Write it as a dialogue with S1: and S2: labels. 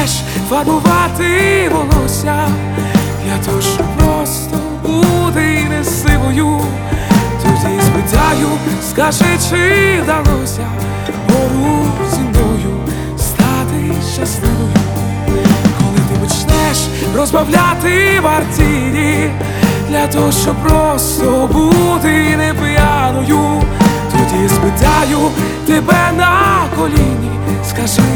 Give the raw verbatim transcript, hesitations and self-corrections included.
S1: почнеш фарбувати волосся, для того, щоб просто бути не сивою, тоді спитаю, скажи, чи вдалося поруч зі мною стати щасливою. Коли ти почнеш розбавляти мартіні, для того, щоб просто бути не п'яною, тоді спитаю тебе на коліні, скажи,